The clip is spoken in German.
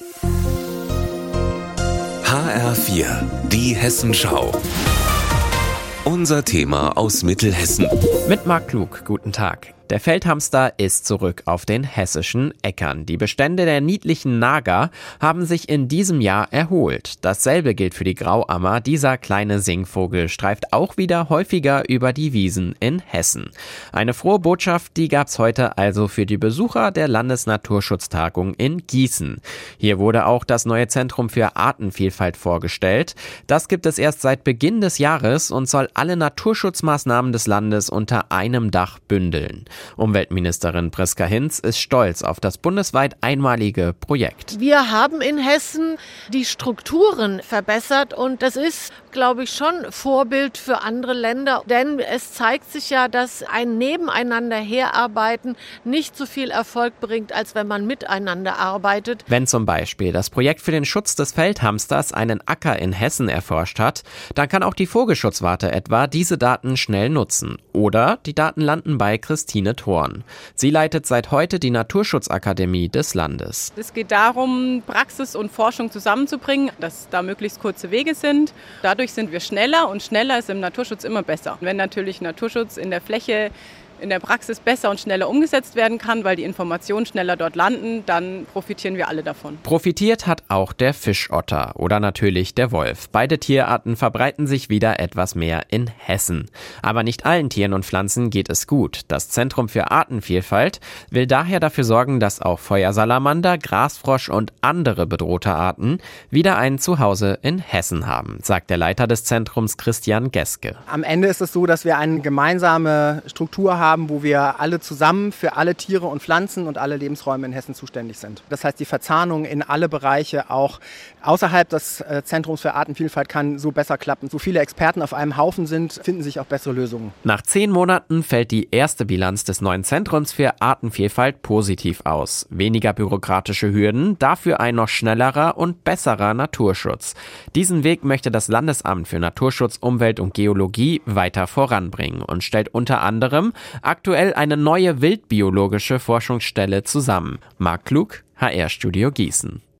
HR4, die Hessenschau. Unser Thema aus Mittelhessen. Mit Marc Klug, guten Tag. Der Feldhamster ist zurück auf den hessischen Äckern. Die Bestände der niedlichen Nager haben sich in diesem Jahr erholt. Dasselbe gilt für die Grauammer. Dieser kleine Singvogel streift auch wieder häufiger über die Wiesen in Hessen. Eine frohe Botschaft, die gab's heute also für die Besucher der Landesnaturschutztagung in Gießen. Hier wurde auch das neue Zentrum für Artenvielfalt vorgestellt. Das gibt es erst seit Beginn des Jahres und soll alle Naturschutzmaßnahmen des Landes unter einem Dach bündeln. Umweltministerin Priska Hinz ist stolz auf das bundesweit einmalige Projekt. Wir haben in Hessen die Strukturen verbessert und das ist, glaube ich, schon Vorbild für andere Länder. Denn es zeigt sich ja, dass ein Nebeneinander herarbeiten nicht so viel Erfolg bringt, als wenn man miteinander arbeitet. Wenn zum Beispiel das Projekt für den Schutz des Feldhamsters einen Acker in Hessen erforscht hat, dann kann auch die Vogelschutzwarte etwa diese Daten schnell nutzen. Oder die Daten landen bei Christine Thorn. Sie leitet seit heute die Naturschutzakademie des Landes. Es geht darum, Praxis und Forschung zusammenzubringen, dass da möglichst kurze Wege sind. Dadurch sind wir schneller und schneller ist im Naturschutz immer besser. Wenn natürlich Naturschutz in der Fläche in der Praxis besser und schneller umgesetzt werden kann, weil die Informationen schneller dort landen, dann profitieren wir alle davon. Profitiert hat auch der Fischotter oder natürlich der Wolf. Beide Tierarten verbreiten sich wieder etwas mehr in Hessen. Aber nicht allen Tieren und Pflanzen geht es gut. Das Zentrum für Artenvielfalt will daher dafür sorgen, dass auch Feuersalamander, Grasfrosch und andere bedrohte Arten wieder ein Zuhause in Hessen haben, sagt der Leiter des Zentrums Christian Geske. Am Ende ist es so, dass wir eine gemeinsame Struktur haben, wo wir alle zusammen für alle Tiere und Pflanzen und alle Lebensräume in Hessen zuständig sind. Das heißt, die Verzahnung in alle Bereiche, auch außerhalb des Zentrums für Artenvielfalt, kann so besser klappen. So viele Experten auf einem Haufen sind, finden sich auch bessere Lösungen. Nach 10 Monaten fällt die erste Bilanz des neuen Zentrums für Artenvielfalt positiv aus. Weniger bürokratische Hürden, dafür ein noch schnellerer und besserer Naturschutz. Diesen Weg möchte das Landesamt für Naturschutz, Umwelt und Geologie weiter voranbringen und stellt unter anderem aktuell eine neue wildbiologische Forschungsstelle zusammen. Marc Klug, HR Studio Gießen.